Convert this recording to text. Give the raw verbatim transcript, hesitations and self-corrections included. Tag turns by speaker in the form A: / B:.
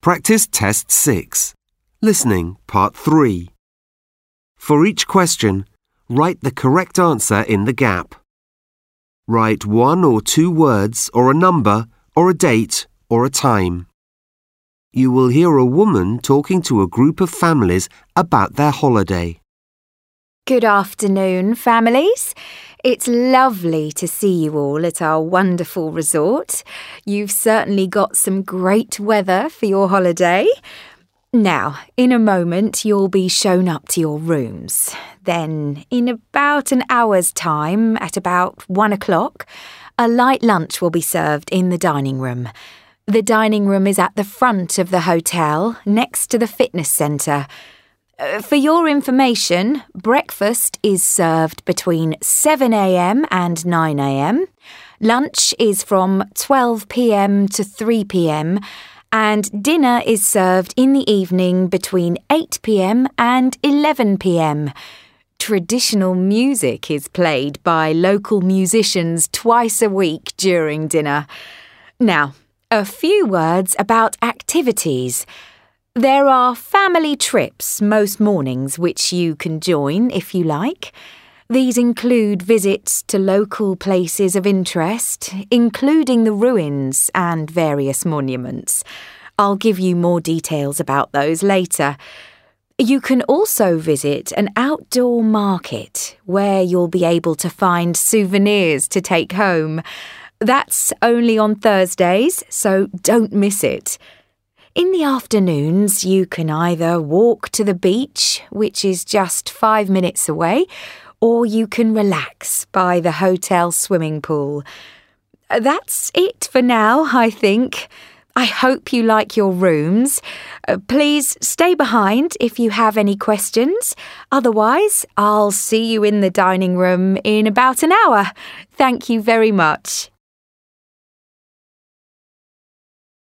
A: Practice Test six. Listening, Part three. For each question, write the correct answer in the gap. Write one or two words or a number or a date or a time. You will hear a woman talking to a group of families about their holiday.
B: Good afternoon, families. It's lovely to see you all at our wonderful resort. You've certainly got some great weather for your holiday. Now, in a moment, you'll be shown up to your rooms. Then, in about an hour's time, at about one o'clock, a light lunch will be served in the dining room. The dining room is at the front of the hotel, next to the fitness centre. Uh, for your information, breakfast is served between seven a.m. and nine a.m. Lunch is from twelve p.m. to three p.m. and dinner is served in the evening between eight p.m. and eleven p.m. Traditional music is played by local musicians twice a week during dinner. Now, a few words about activities. There are family trips most mornings which you can join if you like. These include visits to local places of interest, including the ruins and various monuments. I'll give you more details about those later. You can also visit an outdoor market where you'll be able to find souvenirs to take home. That's only on Thursdays, so don't miss it. In the afternoons, you can either walk to the beach, which is just five minutes away, or you can relax by the hotel swimming pool. That's it for now, I think. I hope you like your rooms. Uh, please stay behind if you have any questions. Otherwise, I'll see you in the dining room in about an hour. Thank you very much.